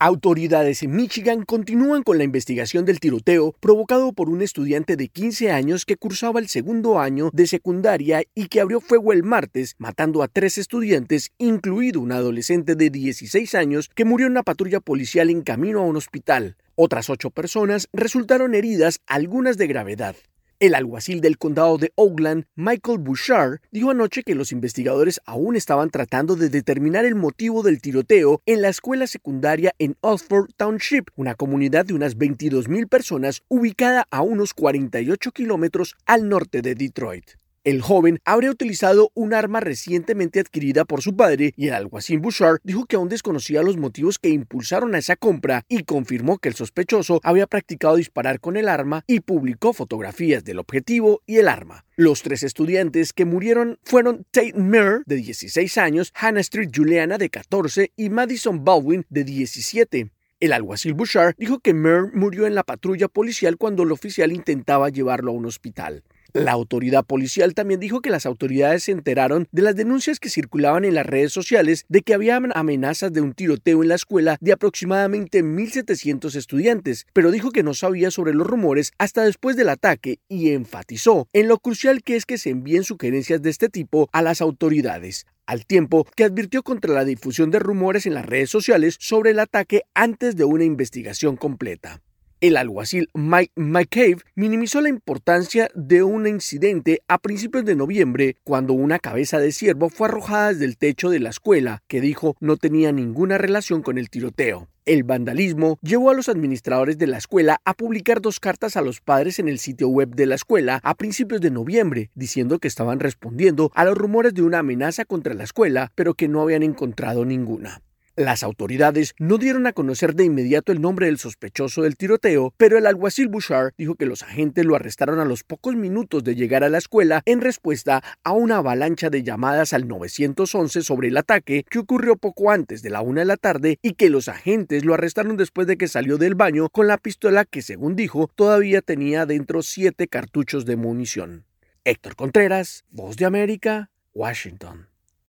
Autoridades en Michigan continúan con la investigación del tiroteo provocado por un estudiante de 15 años que cursaba el segundo año de secundaria y que abrió fuego el martes, matando a 3 estudiantes, incluido un adolescente de 16 años que murió en una patrulla policial en camino a un hospital. Otras 8 personas resultaron heridas, algunas de gravedad. El alguacil del condado de Oakland, Michael Bouchard, dijo anoche que los investigadores aún estaban tratando de determinar el motivo del tiroteo en la escuela secundaria en Oxford Township, una comunidad de unas 22,000 personas ubicada a unos 48 kilómetros al norte de Detroit. El joven habría utilizado un arma recientemente adquirida por su padre y el alguacil Bouchard dijo que aún desconocía los motivos que impulsaron a esa compra y confirmó que el sospechoso había practicado disparar con el arma y publicó fotografías del objetivo y el arma. Los 3 estudiantes que murieron fueron Tate Myre, de 16 años, Hannah Street Juliana, de 14, y Madison Baldwin, de 17. El alguacil Bouchard dijo que Myre murió en la patrulla policial cuando el oficial intentaba llevarlo a un hospital. La autoridad policial también dijo que las autoridades se enteraron de las denuncias que circulaban en las redes sociales de que había amenazas de un tiroteo en la escuela de aproximadamente 1,700 estudiantes, pero dijo que no sabía sobre los rumores hasta después del ataque y enfatizó en lo crucial que es que se envíen sugerencias de este tipo a las autoridades, al tiempo que advirtió contra la difusión de rumores en las redes sociales sobre el ataque antes de una investigación completa. El alguacil Mike McCabe minimizó la importancia de un incidente a principios de noviembre cuando una cabeza de ciervo fue arrojada desde el techo de la escuela, que dijo no tenía ninguna relación con el tiroteo. El vandalismo llevó a los administradores de la escuela a publicar 2 cartas a los padres en el sitio web de la escuela a principios de noviembre, diciendo que estaban respondiendo a los rumores de una amenaza contra la escuela, pero que no habían encontrado ninguna. Las autoridades no dieron a conocer de inmediato el nombre del sospechoso del tiroteo, pero el alguacil Bouchard dijo que los agentes lo arrestaron a los pocos minutos de llegar a la escuela en respuesta a una avalancha de llamadas al 911 sobre el ataque que ocurrió poco antes de la 1 de la tarde y que los agentes lo arrestaron después de que salió del baño con la pistola que, según dijo, todavía tenía dentro 7 cartuchos de munición. Héctor Contreras, Voz de América, Washington.